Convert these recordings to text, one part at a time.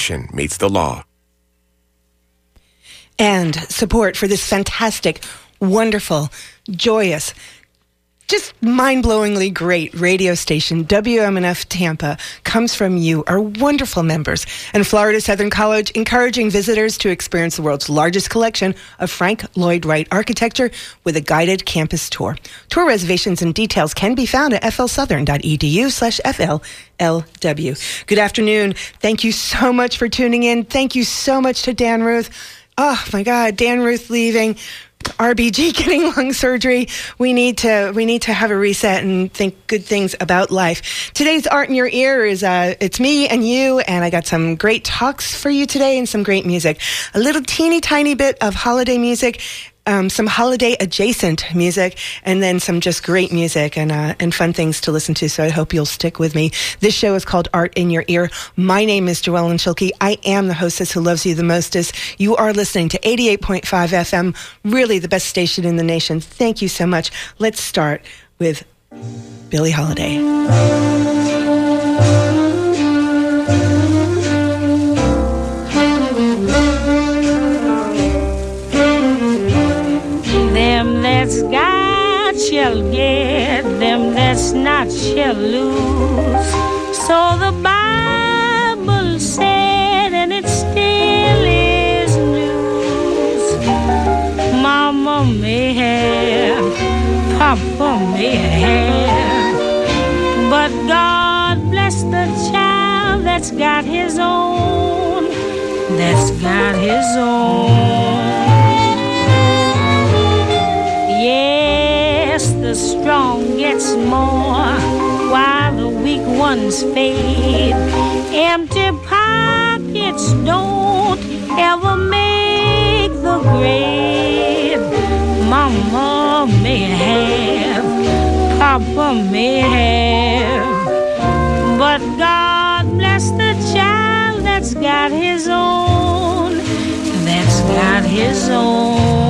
nation meets the law. And support for this fantastic, wonderful, joyous, just mind-blowingly great radio station, WMNF Tampa, comes from you, our wonderful members, and Florida Southern College, encouraging visitors to experience the world's largest collection of Frank Lloyd Wright architecture with a guided campus tour. Tour reservations and details can be found at flsouthern.edu/FLLW. Good afternoon. Thank you so much for tuning in. Thank you so much to Dan Ruth. Oh, my God, Dan Ruth leaving. RBG getting lung surgery. We need to have a reset and think good things about life. Today's Art in Your Ear is it's me and you, and I got some great talks for you today and some great music. A little teeny tiny bit of holiday music, some holiday adjacent music, and then some just great music and fun things to listen to. So I hope you'll stick with me. This show is called Art in Your Ear. My name is Joellen Schilke. I am the hostess who loves you the mostest. You are listening to 88.5 FM, really the best station in the nation. Thank you so much. Let's start with Billie Holiday. Them that's got shall get, them that's not shall lose. So the Bible said, and it still is news. Mama may have, Papa may have, but God bless the child that's got his own, that's got his own. Yes, the strong gets more while the weak ones fade. Empty pockets don't ever make the grade. Mama may have, Papa may have, but God bless the child that's got his own, that's got his own.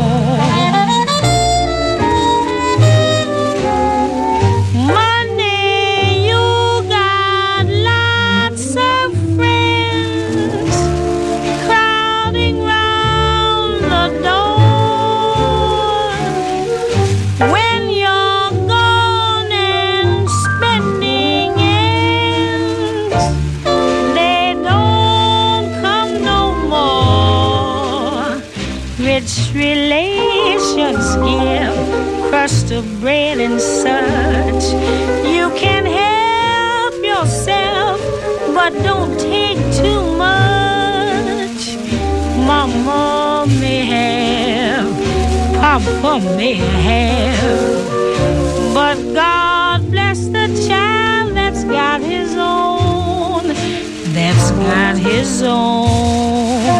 Relations give crust of bread and such. You can help yourself, but don't take too much. Mama may have, Papa may have, but God bless the child that's got his own, that's got his own.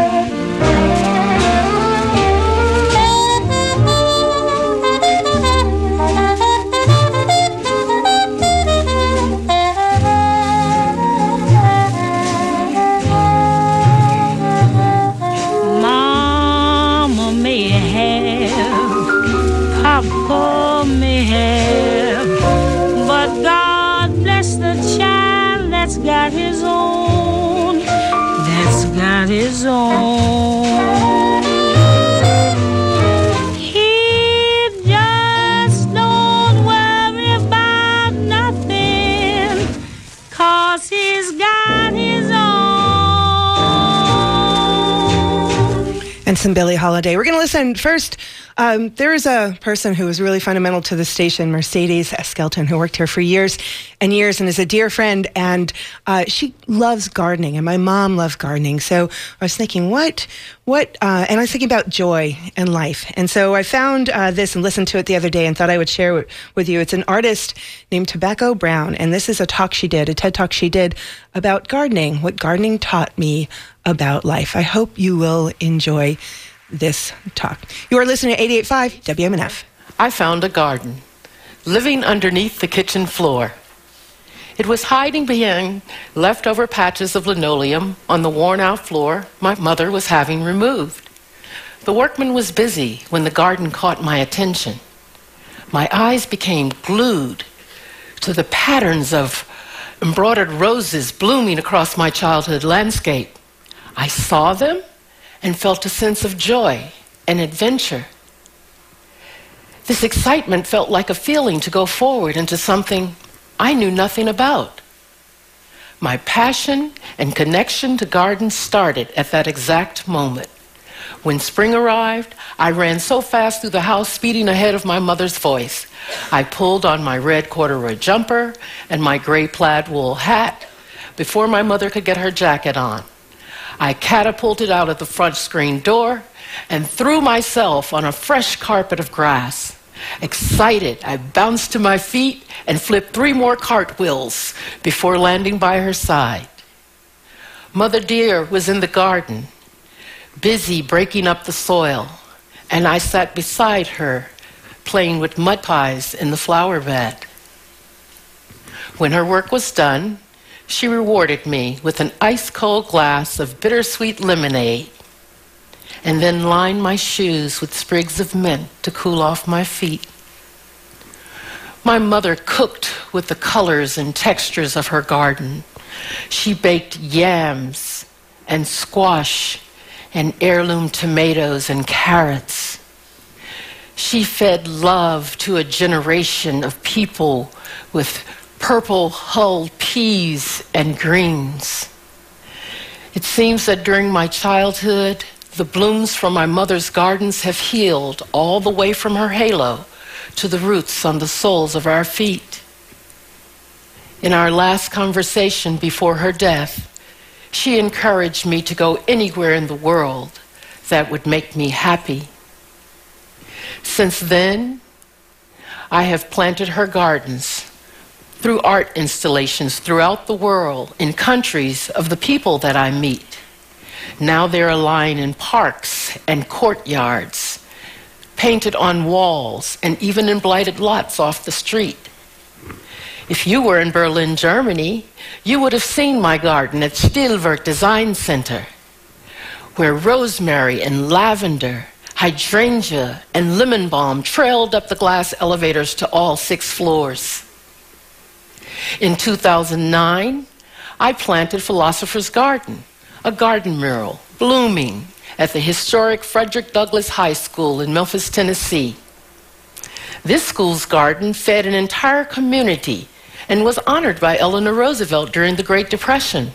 Papa may have, but God bless the child that's got his own, that's got his own. He just don't worry about nothing, 'cause he's got his own. And some Billie Holiday. We're going to listen first. There is a person who was really fundamental to the station, Mercedes Skelton, who worked here for years and years and is a dear friend. And she loves gardening, and my mom loved gardening. So I was thinking, and I was thinking about joy and life. And so I found this and listened to it the other day and thought I would share it with you. It's an artist named Tobacco Brown, and this is a talk she did, a TED Talk she did about gardening, what gardening taught me about life. I hope you will enjoy this talk. You are listening to 88.5 WMNF. I found a garden, living underneath the kitchen floor. It was hiding behind leftover patches of linoleum on the worn-out floor my mother was having removed. The workman was busy when the garden caught my attention. My eyes became glued to the patterns of embroidered roses blooming across my childhood landscape. I saw them and felt a sense of joy and adventure. This excitement felt like a feeling to go forward into something I knew nothing about. My passion and connection to gardens started at that exact moment. When spring arrived, I ran so fast through the house, speeding ahead of my mother's voice. I pulled on my red corduroy jumper and my gray plaid wool hat before my mother could get her jacket on. I catapulted out of the front screen door and threw myself on a fresh carpet of grass. Excited, I bounced to my feet and flipped 3 more cartwheels before landing by her side. Mother dear was in the garden, busy breaking up the soil, and I sat beside her, playing with mud pies in the flower bed. When her work was done, she rewarded me with an ice-cold glass of bittersweet lemonade, and then lined my shoes with sprigs of mint to cool off my feet. My mother cooked with the colors and textures of her garden. She baked yams and squash and heirloom tomatoes and carrots. She fed love to a generation of people with purple-hulled peas and greens. It seems that during my childhood, the blooms from my mother's gardens have healed all the way from her halo to the roots on the soles of our feet. In our last conversation before her death, she encouraged me to go anywhere in the world that would make me happy. Since then, I have planted her gardens through art installations throughout the world in countries of the people that I meet. Now they're lying in parks and courtyards, painted on walls, and even in blighted lots off the street. If you were in Berlin, Germany, you would have seen my garden at Stilwerk Design Center, where rosemary and lavender, hydrangea and lemon balm trailed up the glass elevators to all 6 floors. In 2009, I planted Philosopher's Garden, a garden mural blooming at the historic Frederick Douglass High School in Memphis, Tennessee. This school's garden fed an entire community and was honored by Eleanor Roosevelt during the Great Depression.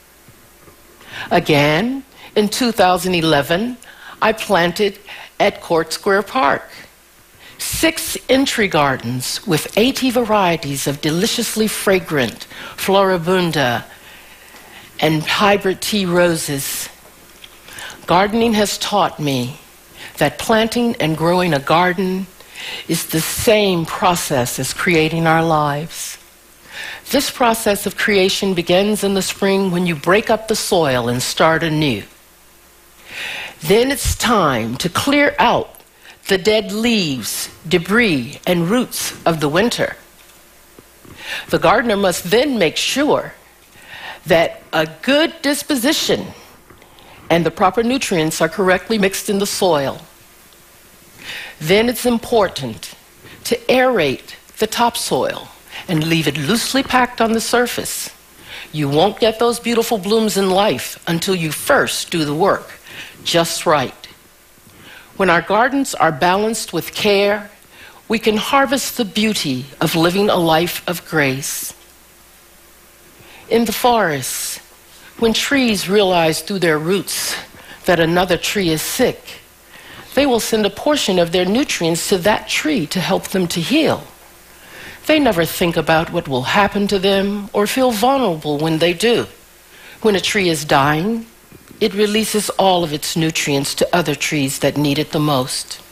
Again, in 2011, I planted at Court Square Park 6 entry gardens with 80 varieties of deliciously fragrant Floribunda and hybrid tea roses. Gardening has taught me that planting and growing a garden is the same process as creating our lives. This process of creation begins in the spring when you break up the soil and start anew. Then it's time to clear out the dead leaves, debris, and roots of the winter. The gardener must then make sure that a good disposition and the proper nutrients are correctly mixed in the soil. Then it's important to aerate the topsoil and leave it loosely packed on the surface. You won't get those beautiful blooms in life until you first do the work just right. When our gardens are balanced with care, we can harvest the beauty of living a life of grace. In the forests, when trees realize through their roots that another tree is sick, they will send a portion of their nutrients to that tree to help them to heal. They never think about what will happen to them or feel vulnerable when they do. When a tree is dying, it releases all of its nutrients to other trees that need it the most.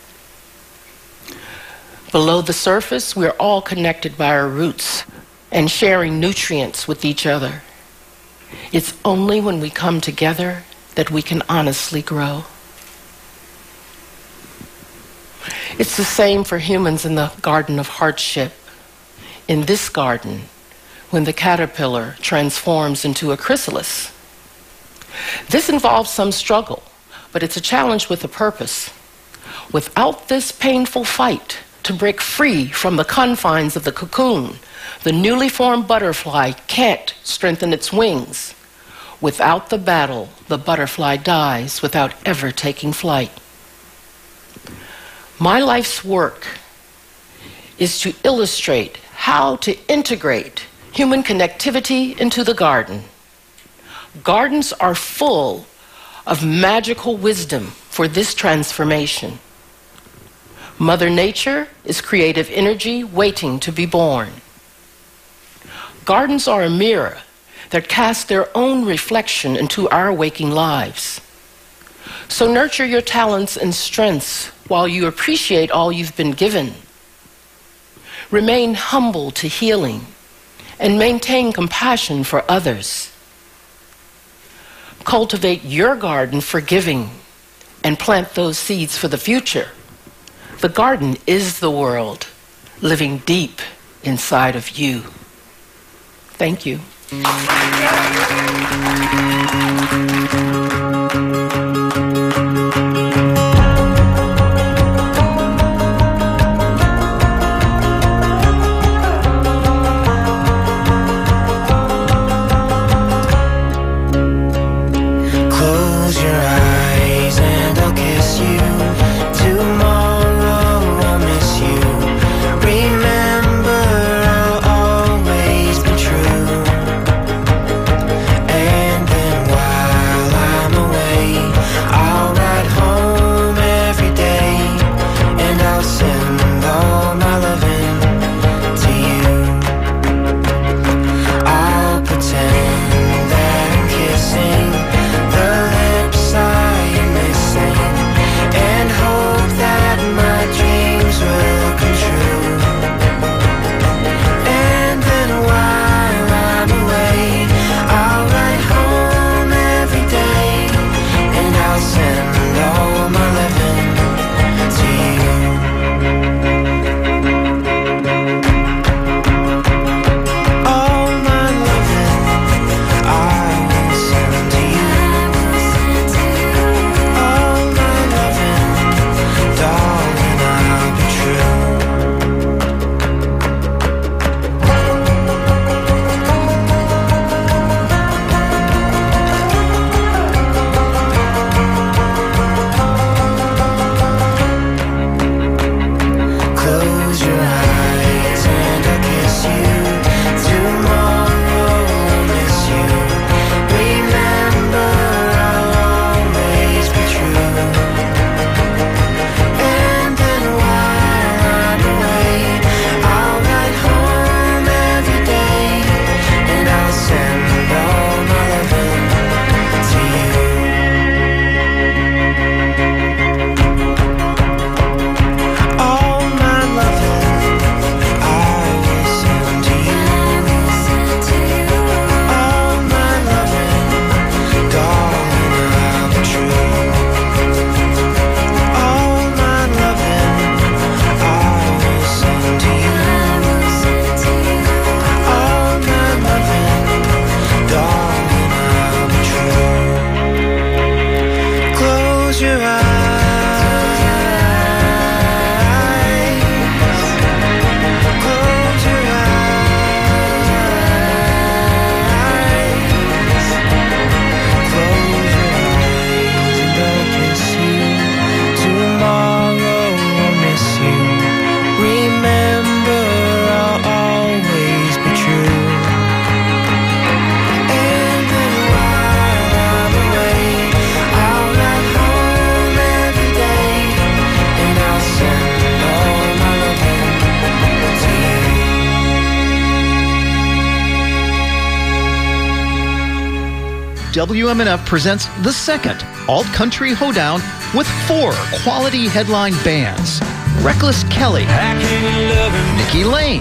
Below the surface, we're all connected by our roots and sharing nutrients with each other. It's only when we come together that we can honestly grow. It's the same for humans in the garden of hardship. In this garden, when the caterpillar transforms into a chrysalis. This involves some struggle, but it's a challenge with a purpose. Without this painful fight to break free from the confines of the cocoon, the newly formed butterfly can't strengthen its wings. Without the battle, the butterfly dies without ever taking flight. My life's work is to illustrate how to integrate human connectivity into the garden. Gardens are full of magical wisdom for this transformation. Mother Nature is creative energy waiting to be born. Gardens are a mirror that casts their own reflection into our waking lives. So nurture your talents and strengths while you appreciate all you've been given. Remain humble to healing and maintain compassion for others. Cultivate your garden for giving and plant those seeds for the future. The garden is the world, living deep inside of you. Thank you. WMNF presents the second Alt Country Hoedown with 4 quality headline bands. Reckless Kelly, Nikki Lane,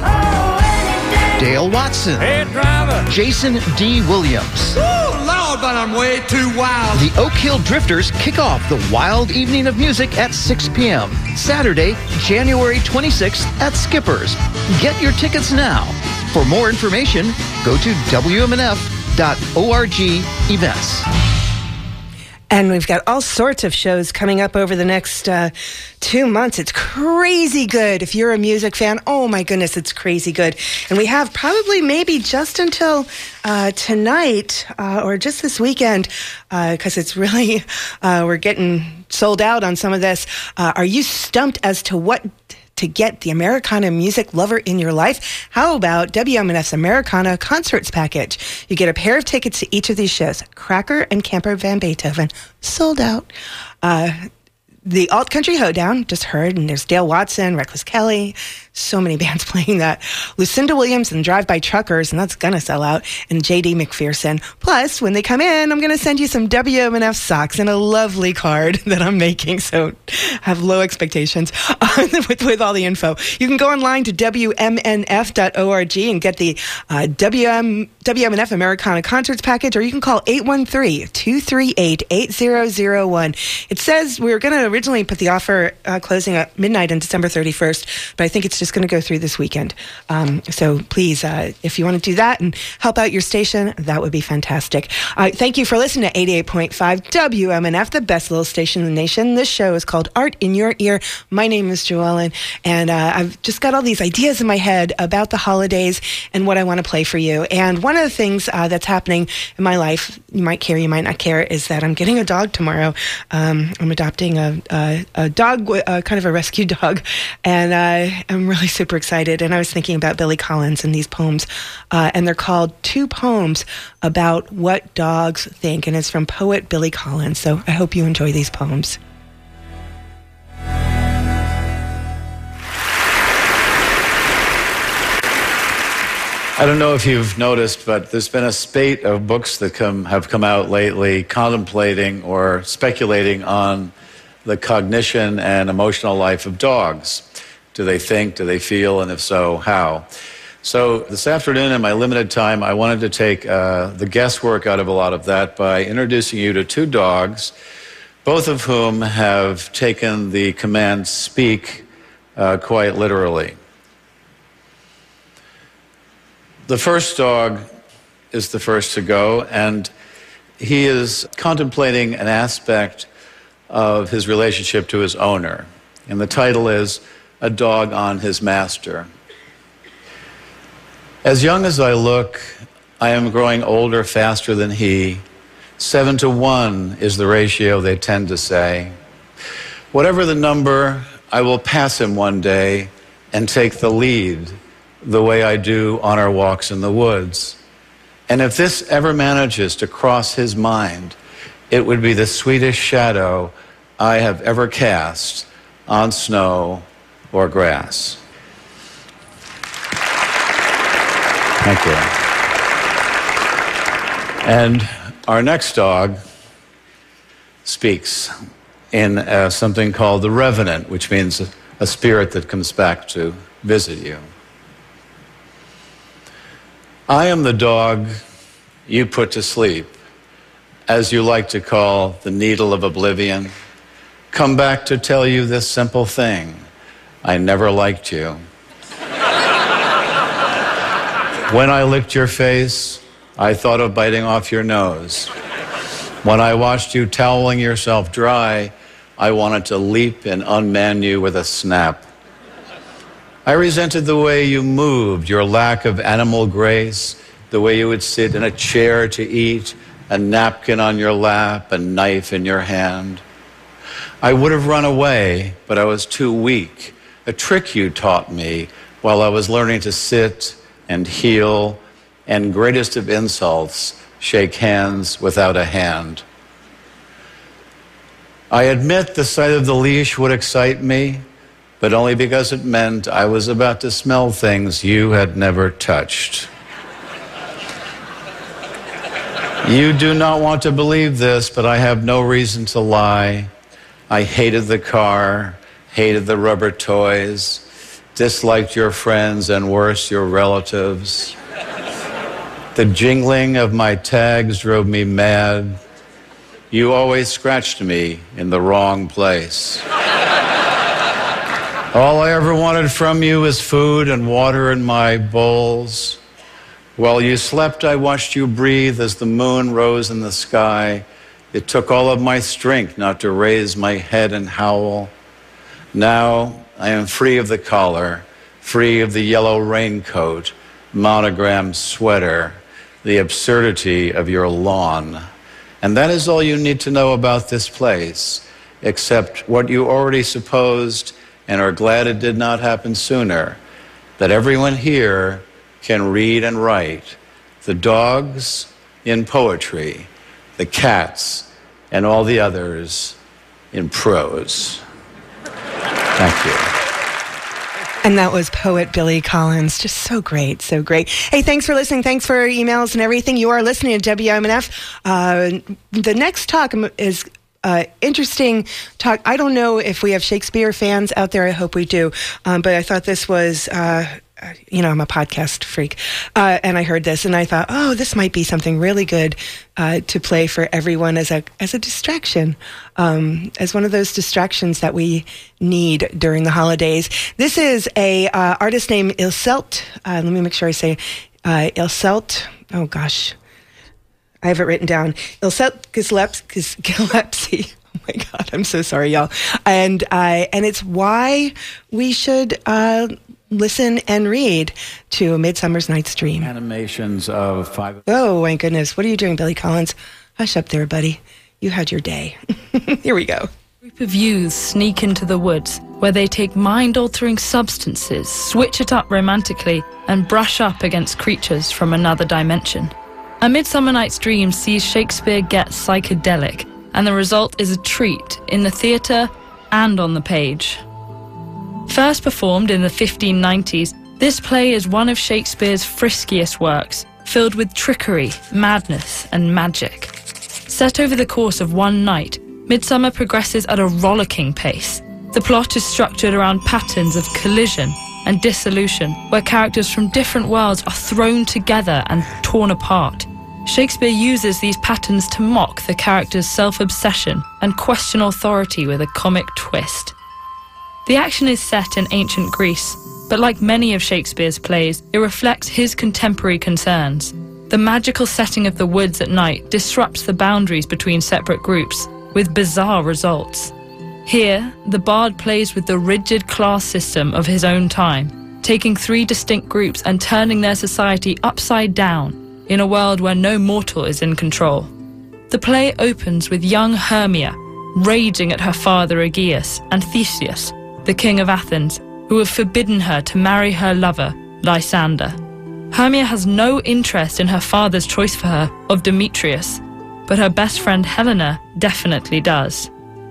Dale Watson, Jason D. Williams. Lord, but I'm way too wild. The Oak Hill Drifters kick off the wild evening of music at 6 p.m. Saturday, January 26th at Skipper's. Get your tickets now. For more information, go to WMNF.org events. And we've got all sorts of shows coming up over the next 2 months. It's crazy good. If you're a music fan, oh my goodness, it's crazy good. And we have probably maybe just until tonight or just this weekend, because it's really, we're getting sold out on some of this. Are you stumped as to what to get the Americana music lover in your life? How about WMNF's Americana Concerts Package? You get a pair of tickets to each of these shows. Cracker and Camper Van Beethoven, sold out. The Alt Country Hoedown, just heard, and there's Dale Watson, Reckless Kelly, so many bands playing that. Lucinda Williams and Drive-By Truckers, and that's gonna sell out, and J.D. McPherson. Plus, when they come in, I'm gonna send you some WMNF socks and a lovely card that I'm making, so have low expectations with all the info. You can go online to WMNF.org and get the WMNF Americana Concerts Package, or you can call 813-238-8001. It says we were gonna originally put the offer closing at midnight on December 31st, but I think it's just going to go through this weekend. So please, if you want to do that and help out your station, that would be fantastic. Thank you for listening to 88.5 WMNF, the best little station in the nation. This show is called Art in Your Ear. My name is Joellen, and I've just got all these ideas in my head about the holidays and what I want to play for you. And one of the things that's happening in my life, you might care, you might not care, is that I'm getting a dog tomorrow. I'm adopting a dog, kind of a rescue dog, and I'm really super excited. And I was thinking about Billy Collins and these poems, and they're called Two Poems About What Dogs Think, and it's from poet Billy Collins. So I hope you enjoy these poems. I don't know if you've noticed, but there's been a spate of books that have come out lately contemplating or speculating on the cognition and emotional life of dogs. Do they think? Do they feel? And if so, how? So this afternoon, in my limited time, I wanted to take the guesswork out of a lot of that by introducing you to two dogs, both of whom have taken the command speak quite literally. The first dog is the first to go, and he is contemplating an aspect of his relationship to his owner. And the title is A Dog on His Master. As young as I look, I am growing older faster than he. 7-to-1 is the ratio, they tend to say. Whatever the number, I will pass him one day and take the lead, the way I do on our walks in the woods. And if this ever manages to cross his mind, it would be the sweetest shadow I have ever cast on snow or grass. Thank you. And our next dog speaks in something called the revenant, which means a spirit that comes back to visit you. I am the dog you put to sleep, as you like to call the needle of oblivion. Come back to tell you this simple thing: I never liked you. When I licked your face, I thought of biting off your nose. When I watched you toweling yourself dry, I wanted to leap and unman you with a snap. I resented the way you moved, your lack of animal grace, the way you would sit in a chair to eat, a napkin on your lap, a knife in your hand. I would have run away, but I was too weak. A trick you taught me while I was learning to sit and heel, and greatest of insults, shake hands without a hand. I admit the sight of the leash would excite me, but only because it meant I was about to smell things you had never touched. You do not want to believe this, but I have no reason to lie. I hated the car, hated the rubber toys, disliked your friends, and worse, your relatives. The jingling of my tags drove me mad. You always scratched me in the wrong place. All I ever wanted from you was food and water in my bowls. While you slept, I watched you breathe as the moon rose in the sky. It took all of my strength not to raise my head and howl. Now I am free of the collar, free of the yellow raincoat, monogrammed sweater, the absurdity of your lawn. And that is all you need to know about this place, except what you already supposed and are glad it did not happen sooner, that everyone here can read and write, the dogs in poetry, the cats and all the others in prose. Thank you. And that was poet Billy Collins. Just so great, so great. Hey, thanks for listening. Thanks for emails and everything. You are listening to WMNF. The next talk is interesting talk. I don't know if we have Shakespeare fans out there. I hope we do. But I thought this was... I'm a podcast freak, and I heard this, and I thought, oh, this might be something really good to play for everyone as a distraction, as one of those distractions that we need during the holidays. This is a artist named Ilselt. Let me make sure I say Ilselt. Oh gosh, I have it written down. Ilselt Gillespie. Oh my God, I'm so sorry, y'all. And it's why we should. Listen and read to A Midsummer's Night's Dream. Animations of 5. Oh, my goodness. What are you doing, Billy Collins? Hush up there, buddy. You had your day. Here we go. A group of youths sneak into the woods where they take mind-altering substances, switch it up romantically, and brush up against creatures from another dimension. A Midsummer Night's Dream sees Shakespeare get psychedelic, and the result is a treat in the theatre and on the page. First performed in the 1590s, this play is one of Shakespeare's friskiest works, filled with trickery, madness, and magic. Set over the course of one night, Midsummer progresses at a rollicking pace. The plot is structured around patterns of collision and dissolution, where characters from different worlds are thrown together and torn apart. Shakespeare uses these patterns to mock the characters' self-obsession and question authority with a comic twist. The action is set in ancient Greece, but like many of Shakespeare's plays, it reflects his contemporary concerns. The magical setting of the woods at night disrupts the boundaries between separate groups, with bizarre results. Here, the bard plays with the rigid class system of his own time, taking 3 distinct groups and turning their society upside down in a world where no mortal is in control. The play opens with young Hermia raging at her father Aegeus and Theseus, the king of Athens, who have forbidden her to marry her lover, Lysander. Hermia has no interest in her father's choice for her of Demetrius, but her best friend Helena definitely does.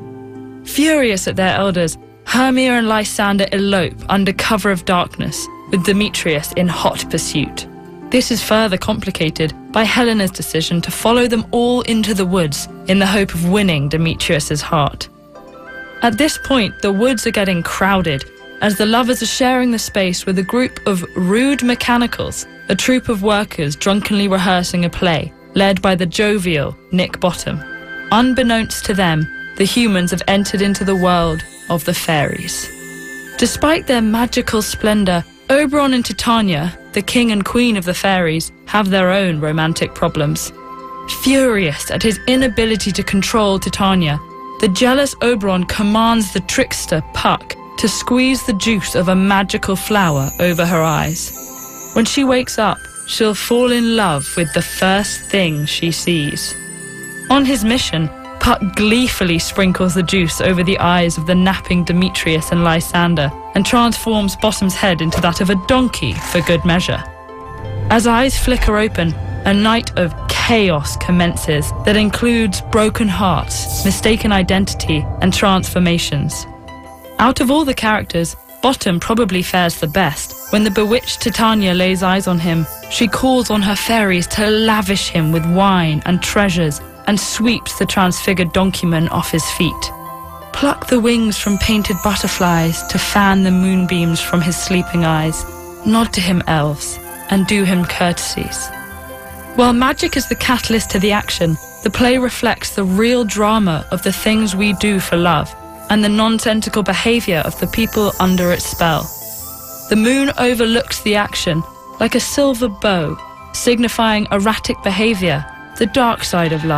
Furious at their elders, Hermia and Lysander elope under cover of darkness, with Demetrius in hot pursuit. This is further complicated by Helena's decision to follow them all into the woods in the hope of winning Demetrius's heart. At this point, the woods are getting crowded, as the lovers are sharing the space with a group of rude mechanicals, a troupe of workers drunkenly rehearsing a play, led by the jovial Nick Bottom. Unbeknownst to them, the humans have entered into the world of the fairies. Despite their magical splendor, Oberon and Titania, the king and queen of the fairies, have their own romantic problems. Furious at his inability to control Titania, the jealous Oberon commands the trickster Puck to squeeze the juice of a magical flower over her eyes. When she wakes up, she'll fall in love with the first thing she sees. On his mission, Puck gleefully sprinkles the juice over the eyes of the napping Demetrius and Lysander and transforms Bottom's head into that of a donkey for good measure. As eyes flicker open, a night of chaos commences that includes broken hearts, mistaken identity, and transformations. Out of all the characters, Bottom probably fares the best. When the bewitched Titania lays eyes on him, she calls on her fairies to lavish him with wine and treasures and sweeps the transfigured donkeyman off his feet. Pluck the wings from painted butterflies to fan the moonbeams from his sleeping eyes. Nod to him, elves, and do him courtesies. While magic is the catalyst to the action, the play reflects the real drama of the things we do for love and the nonsensical behavior of the people under its spell. The moon overlooks the action like a silver bow, signifying erratic behavior, the dark side of love,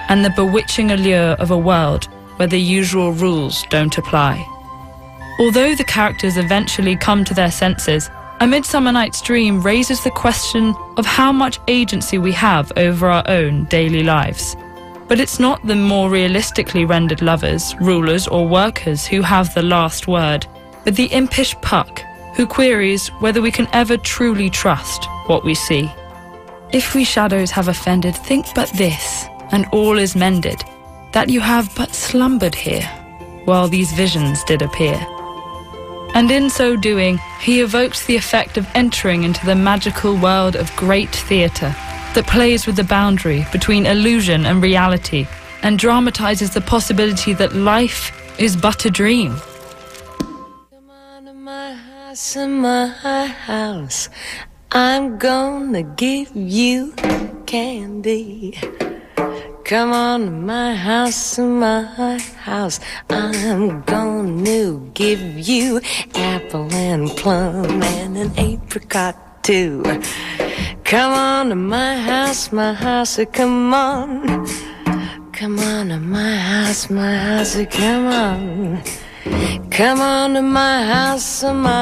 and the bewitching allure of a world where the usual rules don't apply. Although the characters eventually come to their senses, A Midsummer Night's Dream raises the question of how much agency we have over our own daily lives. But it's not the more realistically rendered lovers, rulers or workers who have the last word, but the impish Puck, who queries whether we can ever truly trust what we see. If we shadows have offended, think but this, and all is mended, that you have but slumbered here, while these visions did appear. And in so doing, he evokes the effect of entering into the magical world of great theatre that plays with the boundary between illusion and reality and dramatizes the possibility that life is but a dream. Come on to my house, I'm gonna give you candy. Come on to my house, I'm gonna give you apple and plum and an apricot too. Come on to my house, come on. Come on to my house, come on. Come on to my house,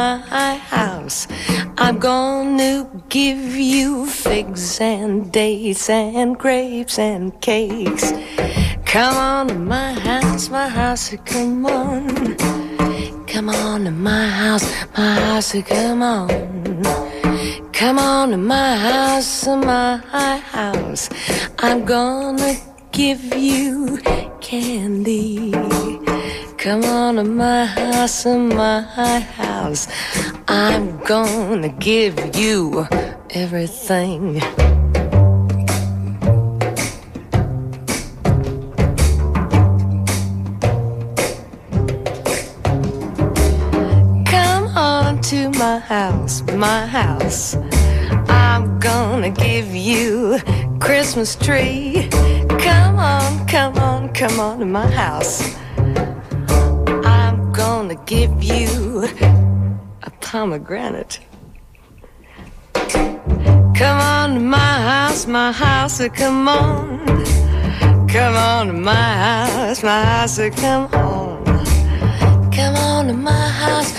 I'm gonna give you figs and dates and grapes and cakes. Come on to my house, come on. Come on to my house, come on. Come on to my house, I'm gonna give you candy. Come on to my house, I'm gonna give you everything. Come on to my house, I'm gonna give you Christmas tree. Come on, come on, come on to my house. I'm gonna give you a pomegranate. Come on to my house, come on. Come on to my house, come on. Come on to my house,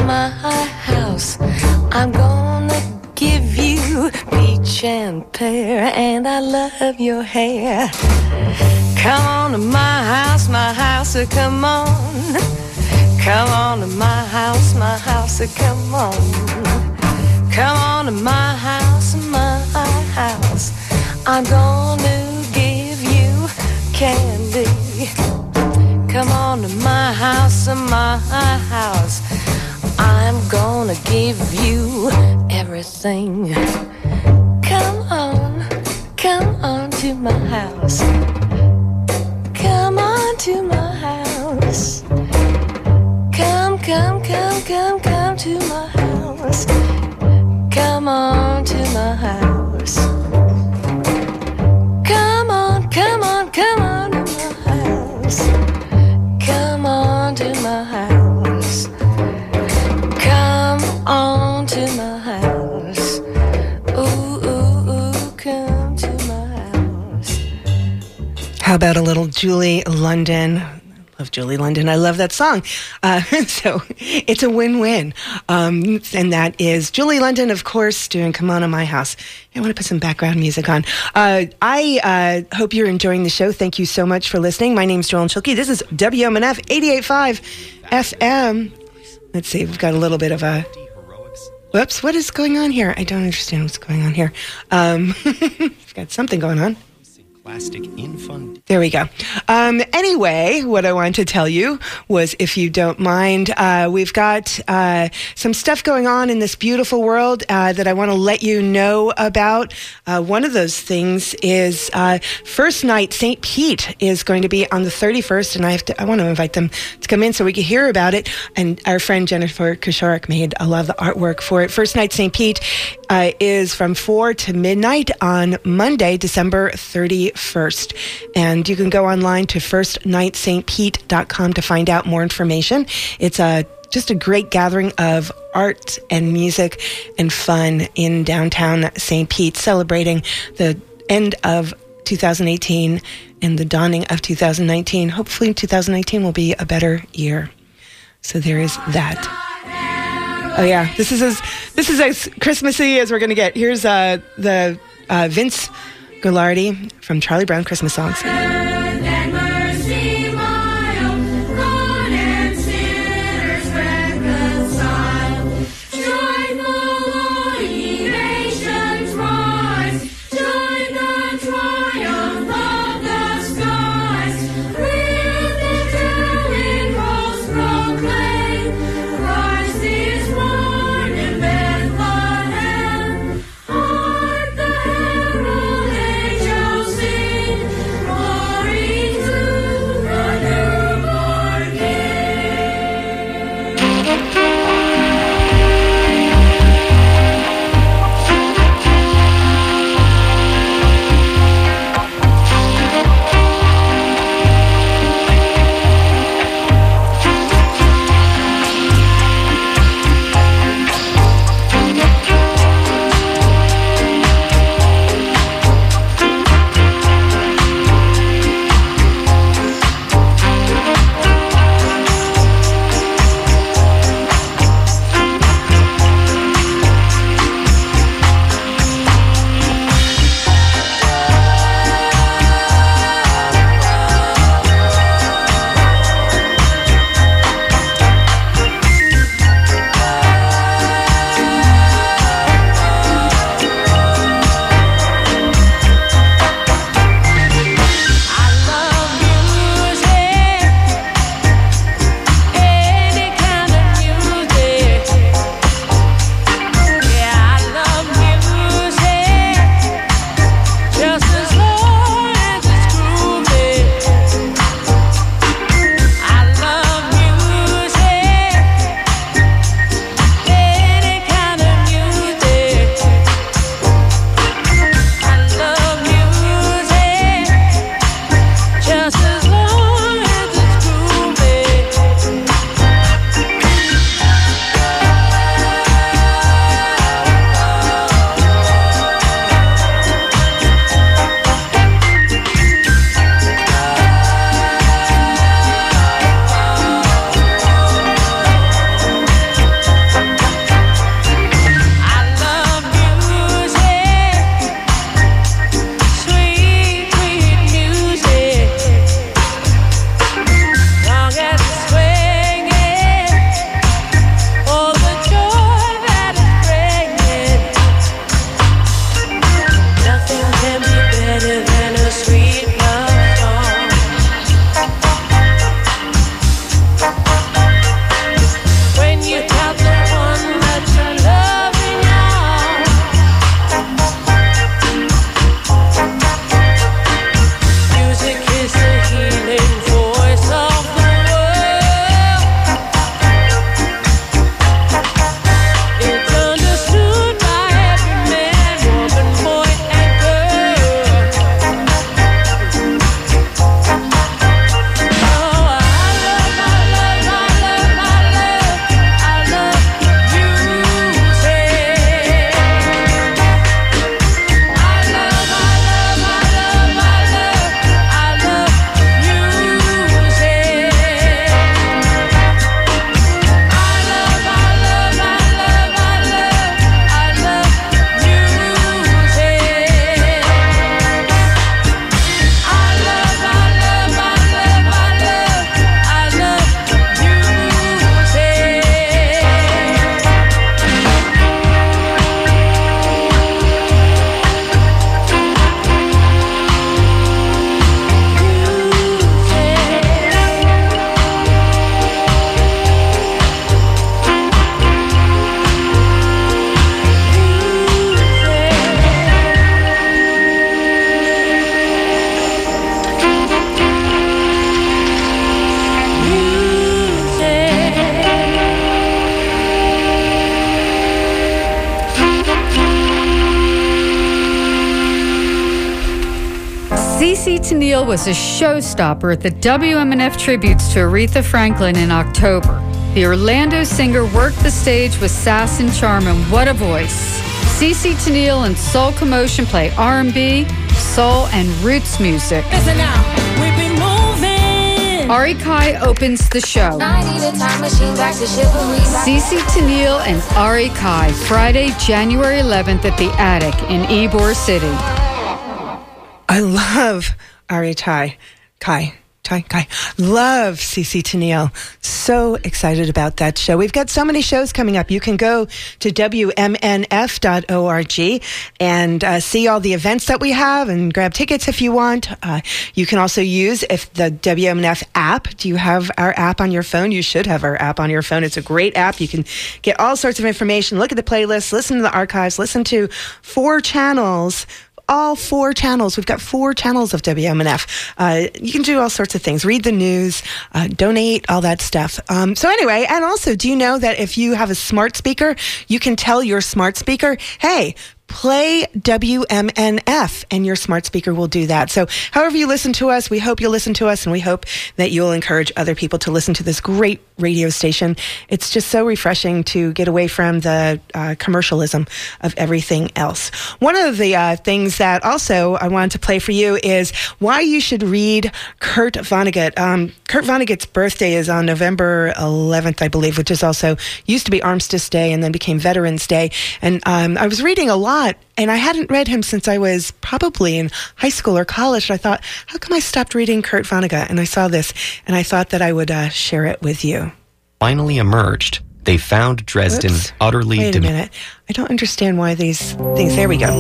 I'm gonna give you peach and pear, and I love your hair. Come on to my house, come on. Come on to my house, come on. Come on to my house, I'm gonna give you candy. Come on to my house, I'm gonna give you everything. Come on to my house. Come on to my house. Come to my house. Come on to my house. Come on to my house. Come on to my house. Come on to my house. Ooh, ooh, ooh, come to my house. How about a little Julie London? Love Julie London. I love that song. So it's a win-win. And that is Julie London, of course, doing Come On to My House. I want to put some background music on. I hope you're enjoying the show. Thank you so much for listening. My name's Joan Schilke. This is WMNF 88.5 FM. Let's see. We've got a little bit of a... Whoops. What is going on here? I don't understand what's going on here. We've got something going on. Plastic infund. There we go. Anyway, what I wanted to tell you was, if you don't mind, we've got some stuff going on in this beautiful world that I want to let you know about. One of those things is First Night St. Pete is going to be on the 31st, and I want to invite them to come in so we can hear about it. And our friend Jennifer Koshorik made a lot of the artwork for it. First Night St. Pete is from 4 to midnight on Monday, December 31st. And you can go online to firstnightstpete.com to find out more information. It's just a great gathering of art and music and fun in downtown St. Pete, celebrating the end of 2018 and the dawning of 2019. Hopefully 2019 will be a better year. So there is that. Oh yeah, this is as Christmassy as we're going to get. Here's the Vince Gulardi from Charlie Brown Christmas Songs. CeCe Tennille was a showstopper at the WMNF tributes to Aretha Franklin in October. The Orlando singer worked the stage with sass and charm, and what a voice. CeCe Tennille and Soul Commotion play R&B, soul and roots music. Listen now, we be moving. Ari Kai opens the show. I need a time machine back to chivalry. CeCe Tennille and Ari Kai, Friday, January 11th at the Attic in Ybor City. I love Ari Kai. Love CeCe Tennille. So excited about that show. We've got so many shows coming up. You can go to WMNF.org and see all the events that we have and grab tickets if you want. You can also use the WMNF app. Do you have our app on your phone? You should have our app on your phone. It's a great app. You can get all sorts of information, look at the playlist, listen to the archives, listen to 4 channels. All 4 channels. We've got 4 channels of WMNF. You can do all sorts of things. Read the news, donate, all that stuff. So anyway, and also, do you know that if you have a smart speaker, you can tell your smart speaker, hey, play WMNF, and your smart speaker will do that. So however you listen to us, we hope you'll listen to us, and we hope that you'll encourage other people to listen to this great radio station. It's just so refreshing to get away from the commercialism of everything else. One of the things that also I wanted to play for you is why you should read Kurt Vonnegut. Kurt Vonnegut's birthday is on November 11th, I believe, which is also used to be Armistice Day and then became Veterans Day. And I was reading a lot, and I hadn't read him since I was probably in high school or college. And I thought, how come I stopped reading Kurt Vonnegut? And I saw this, and I thought that I would share it with you. Finally emerged, they found Dresden utterly... Wait a minute. I don't understand why these things... There we go.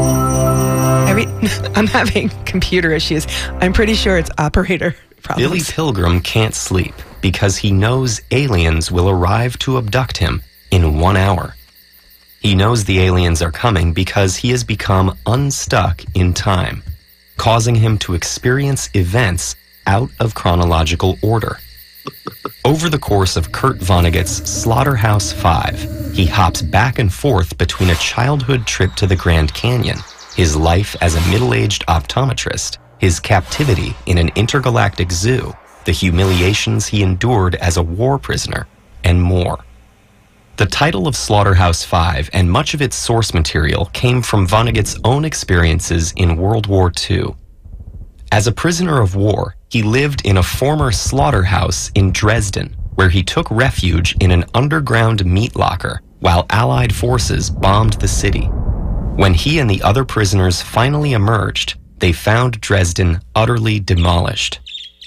I'm having computer issues. I'm pretty sure it's operator problems. Billy Pilgrim can't sleep because he knows aliens will arrive to abduct him in 1 hour. He knows the aliens are coming because he has become unstuck in time, causing him to experience events out of chronological order. Over the course of Kurt Vonnegut's Slaughterhouse-Five, he hops back and forth between a childhood trip to the Grand Canyon, his life as a middle-aged optometrist, his captivity in an intergalactic zoo, the humiliations he endured as a war prisoner, and more. The title of Slaughterhouse-Five and much of its source material came from Vonnegut's own experiences in World War II. As a prisoner of war, he lived in a former slaughterhouse in Dresden, where he took refuge in an underground meat locker while Allied forces bombed the city. When he and the other prisoners finally emerged, they found Dresden utterly demolished.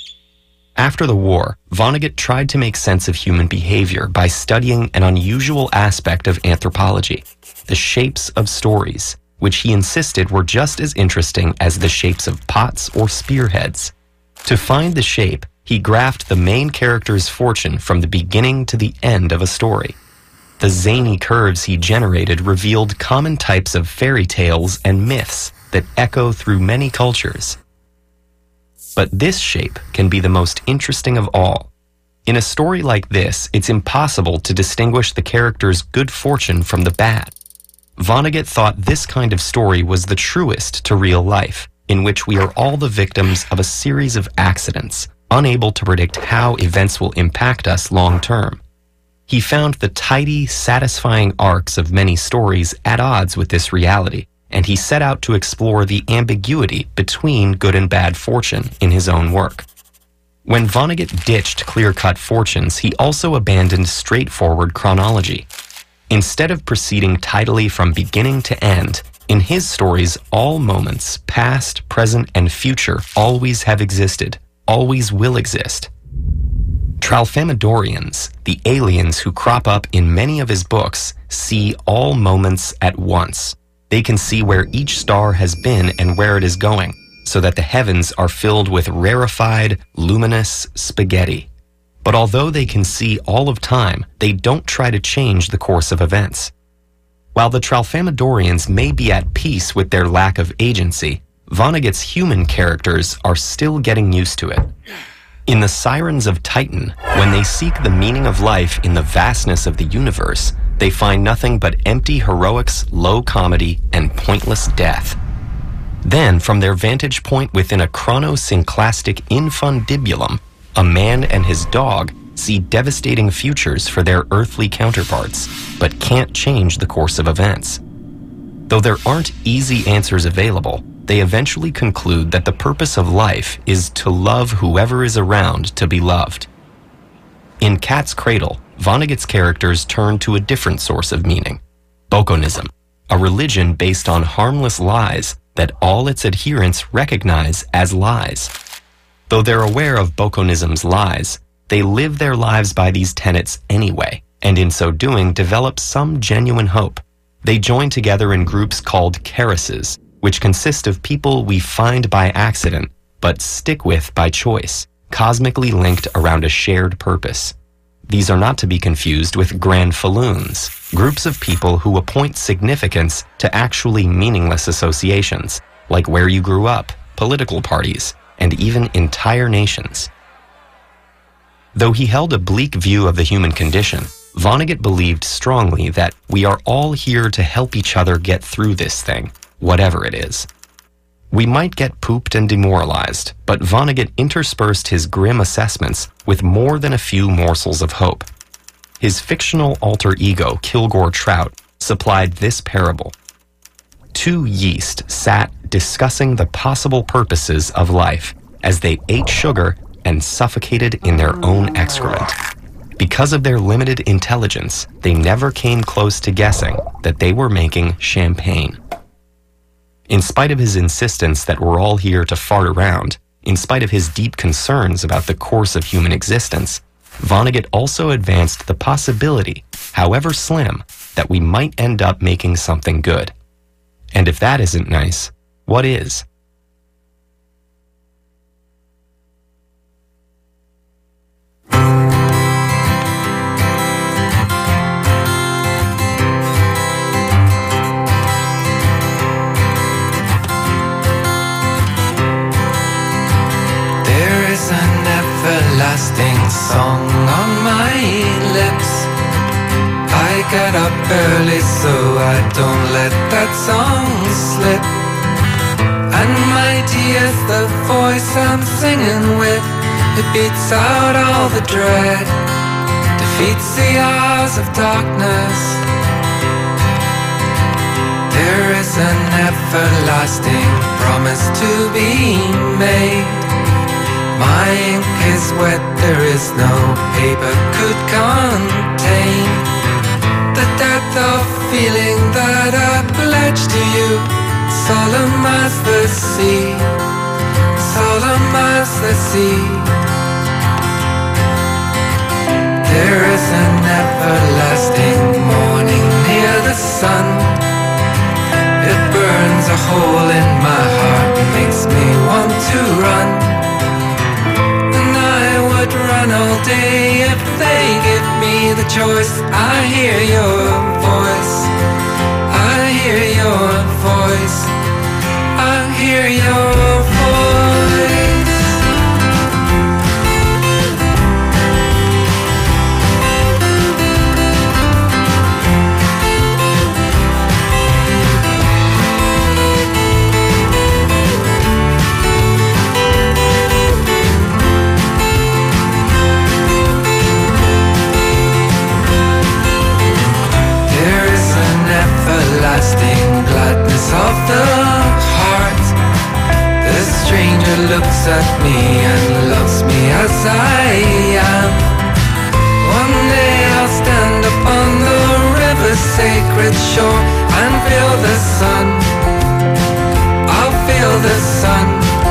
After the war, Vonnegut tried to make sense of human behavior by studying an unusual aspect of anthropology, the shapes of stories, which he insisted were just as interesting as the shapes of pots or spearheads. To find the shape, he graphed the main character's fortune from the beginning to the end of a story. The zany curves he generated revealed common types of fairy tales and myths that echo through many cultures. But this shape can be the most interesting of all. In a story like this, it's impossible to distinguish the character's good fortune from the bad. Vonnegut thought this kind of story was the truest to real life, in which we are all the victims of a series of accidents, unable to predict how events will impact us long term. He found the tidy, satisfying arcs of many stories at odds with this reality, and he set out to explore the ambiguity between good and bad fortune in his own work. When Vonnegut ditched clear-cut fortunes, he also abandoned straightforward chronology. Instead of proceeding tidily from beginning to end, in his stories, all moments, past, present, and future, always have existed, always will exist. Tralfamadorians, the aliens who crop up in many of his books, see all moments at once. They can see where each star has been and where it is going, so that the heavens are filled with rarefied, luminous spaghetti. But although they can see all of time, they don't try to change the course of events. While the Tralfamadorians may be at peace with their lack of agency, Vonnegut's human characters are still getting used to it. In The Sirens of Titan, when they seek the meaning of life in the vastness of the universe, they find nothing but empty heroics, low comedy, and pointless death. Then, from their vantage point within a chronosynclastic infundibulum, a man and his dog see devastating futures for their earthly counterparts, but can't change the course of events. Though there aren't easy answers available, they eventually conclude that the purpose of life is to love whoever is around to be loved. In Cat's Cradle, Vonnegut's characters turn to a different source of meaning, Bokonism, a religion based on harmless lies that all its adherents recognize as lies. Though they're aware of Bokonism's lies, they live their lives by these tenets anyway, and in so doing develop some genuine hope. They join together in groups called kerases, which consist of people we find by accident, but stick with by choice, cosmically linked around a shared purpose. These are not to be confused with granfalloons, groups of people who appoint significance to actually meaningless associations, like where you grew up, political parties, and even entire nations. Though he held a bleak view of the human condition, Vonnegut believed strongly that we are all here to help each other get through this thing, whatever it is. We might get pooped and demoralized, but Vonnegut interspersed his grim assessments with more than a few morsels of hope. His fictional alter ego, Kilgore Trout, supplied this parable. Two yeast sat discussing the possible purposes of life as they ate sugar and suffocated in their own excrement. Because of their limited intelligence, they never came close to guessing that they were making champagne. In spite of his insistence that we're all here to fart around, in spite of his deep concerns about the course of human existence, Vonnegut also advanced the possibility, however slim, that we might end up making something good. And if that isn't nice, what is? Everlasting song on my lips. I got up early so I don't let that song slip. And my dear's the voice I'm singing with. It beats out all the dread, defeats the hours of darkness. There is an everlasting promise to be made. My ink is wet, there is no paper could contain the depth of feeling that I pledge to you. Solemn as the sea, solemn as the sea. There is an everlasting morning near the sun. It burns a hole in my heart, makes me want to run. Run all day if they give me the choice. I hear your voice, I hear your voice, I hear your voice. Everlasting gladness of the heart. The stranger looks at me and loves me as I am. One day I'll stand upon the river's sacred shore and feel the sun. I'll feel the sun.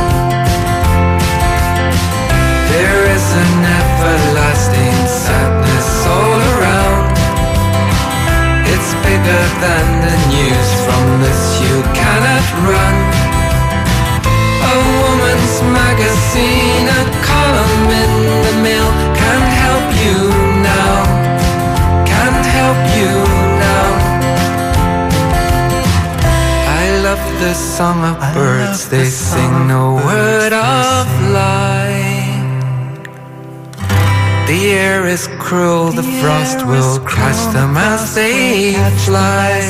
There is an everlasting sadness all around. It's bigger than the news, from this you cannot run. A woman's magazine, a column in the mail can't help you now, can't help you now. I love the song of birds, they sing no word of lie. The air is cruel, the frost will crush them as they fly.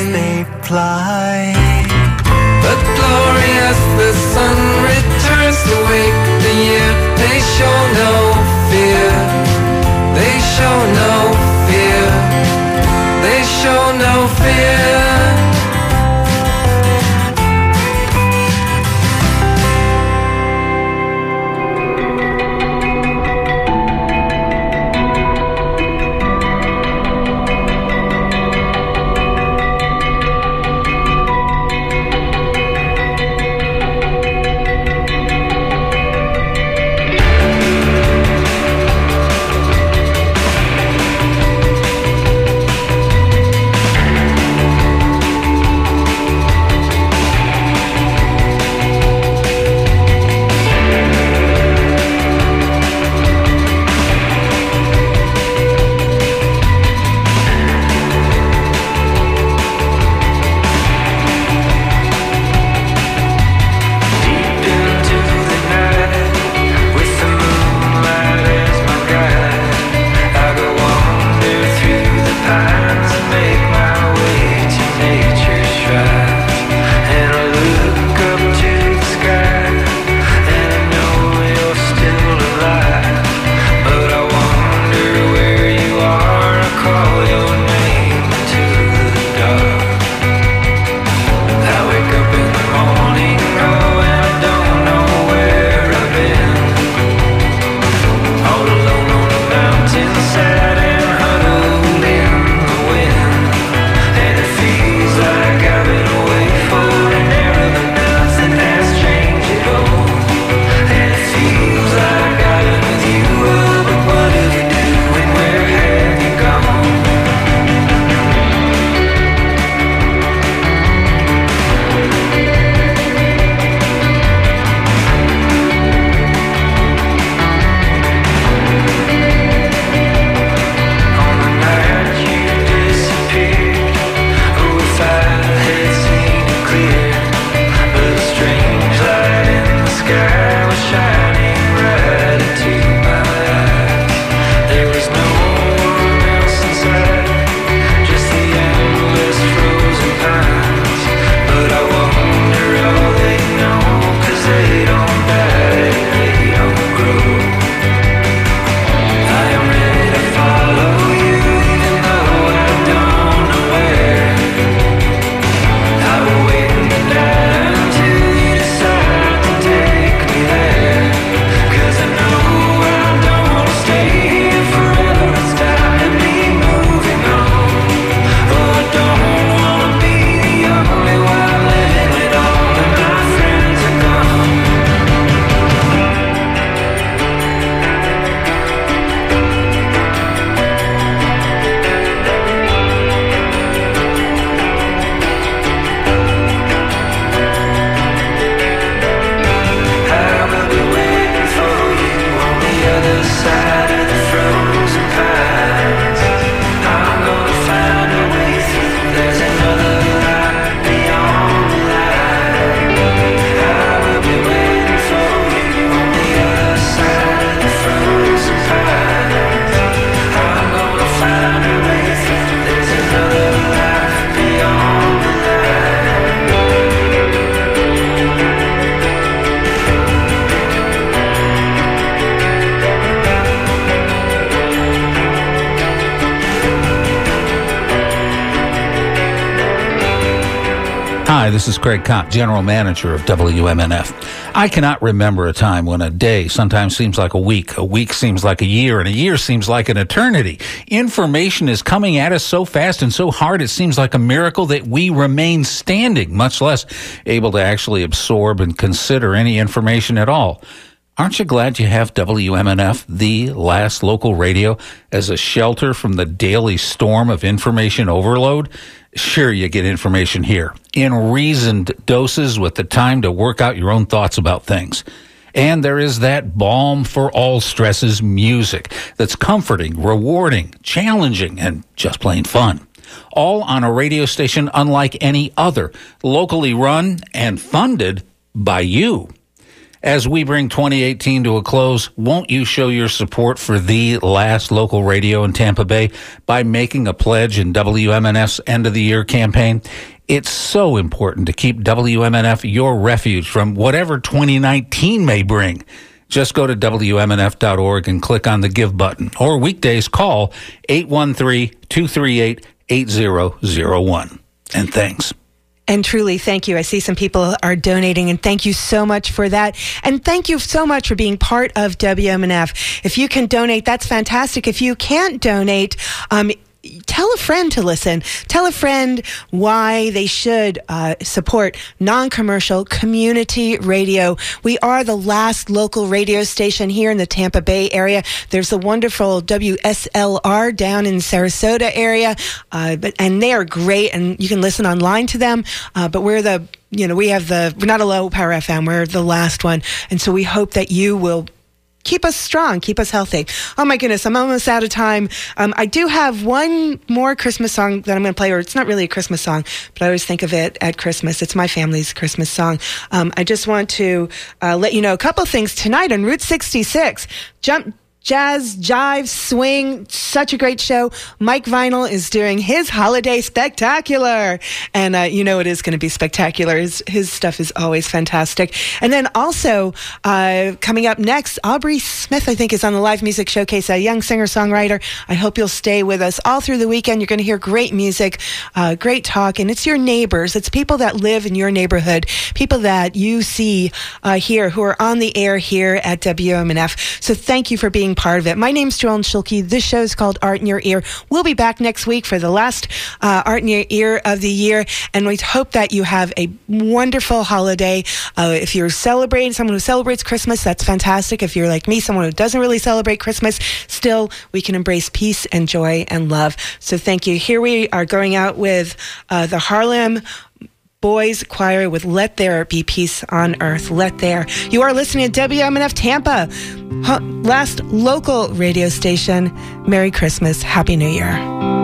But glorious, the sun returns to wake the year. They show no fear, they show no fear, they show no fear. Hi, this is Craig Kopp, General Manager of WMNF. I cannot remember a time when a day sometimes seems like a week seems like a year, and a year seems like an eternity. Information is coming at us so fast and so hard it seems like a miracle that we remain standing, much less able to actually absorb and consider any information at all. Aren't you glad you have WMNF, the last local radio, as a shelter from the daily storm of information overload? Sure, you get information here in reasoned doses with the time to work out your own thoughts about things. And there is that balm for all stresses music that's comforting, rewarding, challenging, and just plain fun. All on a radio station unlike any other, locally run and funded by you. As we bring 2018 to a close, won't you show your support for the last local radio in Tampa Bay by making a pledge in WMNF's End of the Year campaign? It's so important to keep WMNF your refuge from whatever 2019 may bring. Just go to WMNF.org and click on the Give button. Or weekdays, call 813-238-8001. And thanks. And truly, thank you. I see some people are donating, and thank you so much for that. And thank you so much for being part of WMNF. If you can donate, that's fantastic. If you can't donate, tell a friend to listen. Tell a friend why they should support non-commercial community radio. We are the last local radio station here in the Tampa Bay area. There's a wonderful WSLR down in Sarasota area, and they are great, and you can listen online to them. But we're we're not a low power FM. We're the last one, and so we hope that you will keep us strong, keep us healthy. Oh my goodness, I'm almost out of time. I do have one more Christmas song that I'm going to play, or it's not really a Christmas song, but I always think of it at Christmas. It's my family's Christmas song. I just want to let you know a couple things. Tonight on Route 66, Jump, Jazz, Jive, Swing, such a great show. Mike Vinyl is doing his Holiday Spectacular. And you know it is going to be spectacular. His stuff is always fantastic. And then also coming up next, Aubrey Smith, I think, is on the Live Music Showcase, a young singer-songwriter. I hope you'll stay with us all through the weekend. You're going to hear great music, great talk, and it's your neighbors. It's people that live in your neighborhood, people that you see here who are on the air here at WMNF. So thank you for being part of it. My name's Joellen Schulke. This show is called Art in Your Ear. We'll be back next week for the last Art in Your Ear of the year, and we hope that you have a wonderful holiday. If you're celebrating, someone who celebrates Christmas, that's fantastic. If you're like me, someone who doesn't really celebrate Christmas, still, we can embrace peace and joy and love. So thank you. Here we are going out with the Harlem Boys Choir with Let There Be Peace on Earth. Let There. You are listening to WMNF Tampa, last local radio station. Merry Christmas. Happy New Year.